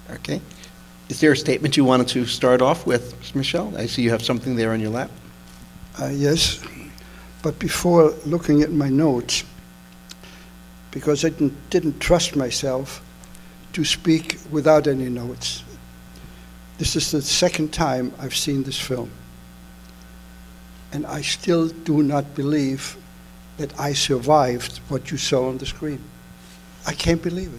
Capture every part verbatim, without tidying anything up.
Okay. Is there a statement you wanted to start off with, Mister Michel? I see you have something there on your lap. Uh, yes, but before looking at my notes, because I didn't, didn't trust myself to speak without any notes. This is the second time I've seen this film. And I still do not believe that I survived what you saw on the screen. I can't believe it.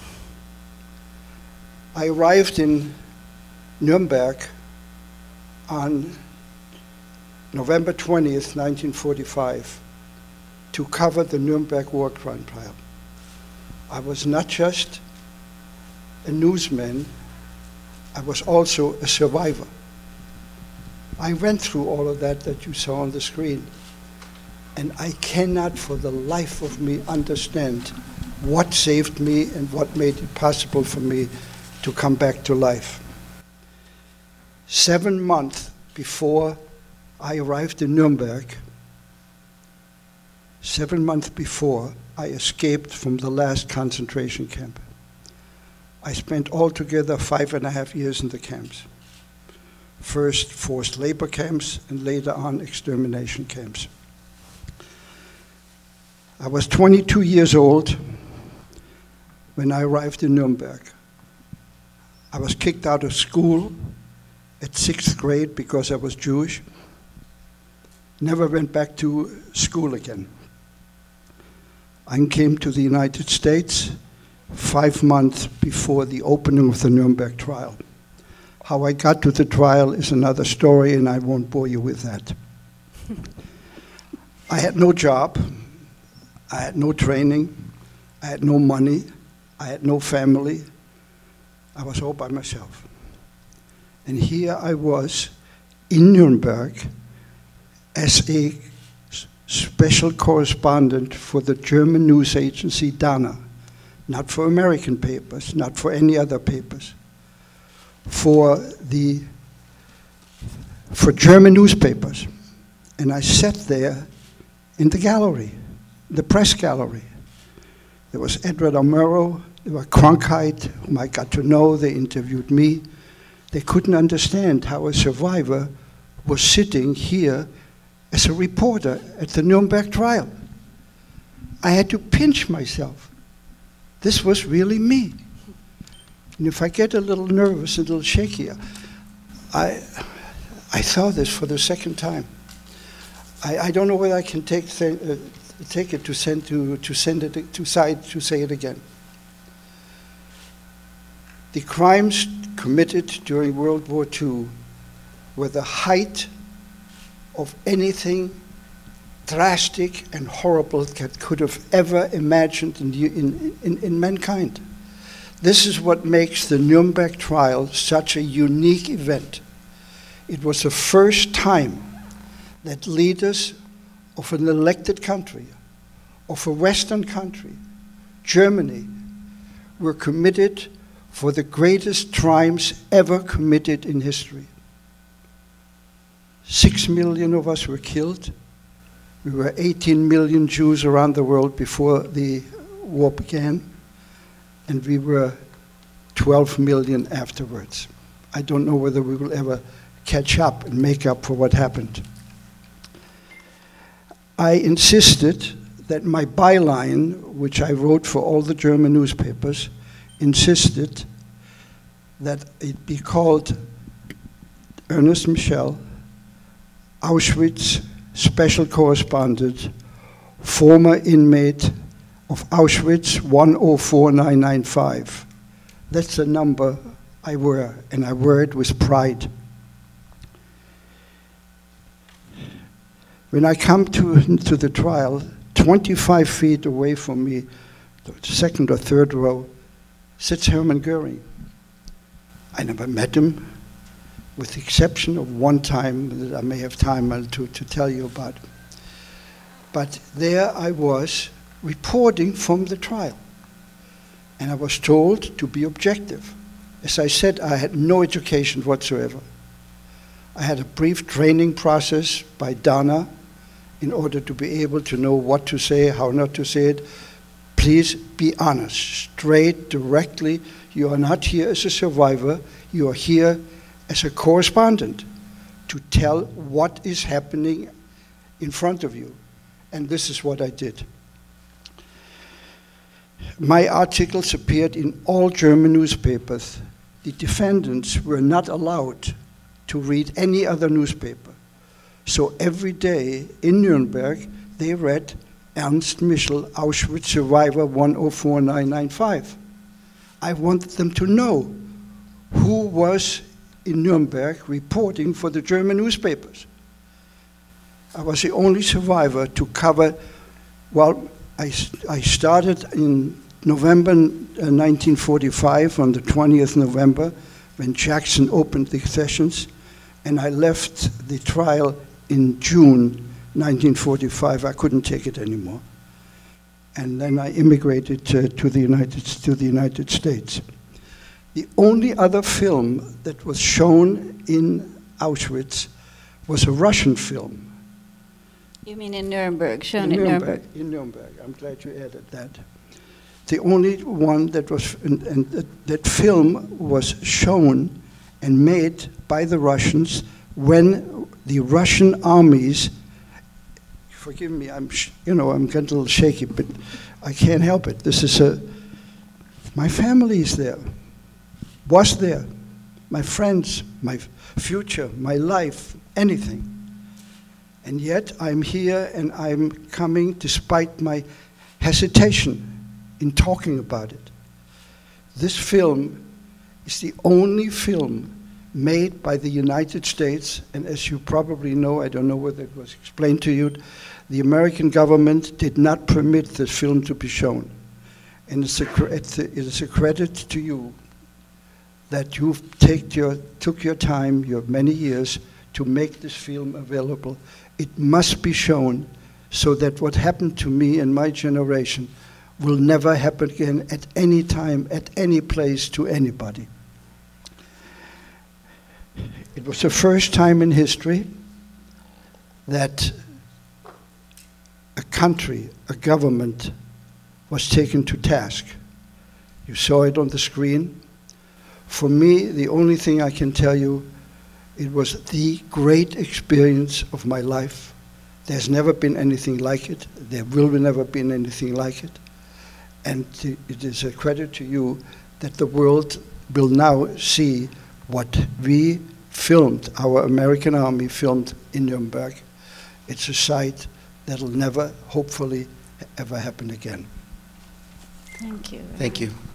I arrived in Nuremberg on November twentieth, nineteen forty-five, to cover the Nuremberg war crime trial. I was not just a newsman, I was also a survivor. I went through all of that that you saw on the screen, and I cannot for the life of me understand what saved me and what made it possible for me to come back to life. Seven months before I arrived in Nuremberg, seven months before I escaped from the last concentration camp. I spent altogether five and a half years in the camps. First forced labor camps and later on extermination camps. I was twenty-two years old when I arrived in Nuremberg. I was kicked out of school at sixth grade because I was Jewish. Never went back to school again. I came to the United States five months before the opening of the Nuremberg trial. How I got to the trial is another story, and I won't bore you with that. I had no job, I had no training, I had no money, I had no family. I was all by myself. And here I was in Nuremberg as a special correspondent for the German news agency Dana, not for American papers, not for any other papers, for the for German newspapers. And I sat there in the gallery, the press gallery. There was Edward R. Murrow, there were Cronkite, whom I got to know, they interviewed me. They couldn't understand how a survivor was sitting here as a reporter at the Nuremberg trial. I had to pinch myself. This was really me. And if I get a little nervous, a little shaky, I, I saw this for the second time. I, I don't know whether I can take, uh, take it to send to, to send it to side to say it again. The crimes committed during World War Two were the height of anything drastic and horrible that could have ever imagined in, in, in, in mankind. This is what makes the Nuremberg trial such a unique event. It was the first time that leaders of an elected country, of a Western country, Germany, were committed for the greatest crimes ever committed in history. Six million of us were killed. We were eighteen million Jews around the world before the war began, and we were twelve million afterwards. I don't know whether we will ever catch up and make up for what happened. I insisted that my byline, which I wrote for all the German newspapers, insisted that it be called Ernest Michel, Auschwitz Special Correspondent, former inmate of Auschwitz one oh four nine nine five. That's the number I wear, and I wear it with pride. When I come to, to the trial, twenty-five feet away from me, the second or third row, sits Hermann Goering. I never met him, with the exception of one time that I may have time to, to tell you about. But there I was, reporting from the trial. And I was told to be objective. As I said, I had no education whatsoever. I had a brief training process by Dana in order to be able to know what to say, how not to say it. Please be honest, straight, directly. You are not here as a survivor. You are here as a correspondent to tell what is happening in front of you. And this is what I did. My articles appeared in all German newspapers. The defendants were not allowed to read any other newspaper. So every day in Nuremberg, they read Ernst Michel, Auschwitz Survivor one oh four nine nine five. I wanted them to know who was in Nuremberg reporting for the German newspapers. I was the only survivor to cover, well, I, I started in November nineteen forty-five, on the twentieth of November, when Jackson opened the sessions, and I left the trial in June nineteen forty-five. I couldn't take it anymore. And then I immigrated to, to, the United, to the United States. The only other film that was shown in Auschwitz was a Russian film. You mean in Nuremberg, shown in at Nuremberg, Nuremberg? In Nuremberg. I'm glad you added that. The only one that was, and, and that, that film was shown and made by the Russians when the Russian armies, forgive me, I'm, sh you know, I'm getting a little shaky, but I can't help it. This is a, my family is there, was there, my friends, my future, my life, anything. And yet I'm here and I'm coming despite my hesitation in talking about it. This film is the only film made by the United States, and as you probably know, I don't know whether it was explained to you, the American government did not permit this film to be shown. And it's a, it's a, it is a credit to you that you take your, took your time, your many years, to make this film available. It must be shown so that what happened to me and my generation will never happen again at any time, at any place, to anybody. It was the first time in history that a country, a government, was taken to task. You saw it on the screen. For me, the only thing I can tell you, it was the great experience of my life. There's never been anything like it. There will never be anything like it. And it is a credit to you that the world will now see what we filmed, our American army filmed in Nuremberg. It's a sight that'll never, hopefully, ever happen again. Thank you. Thank you.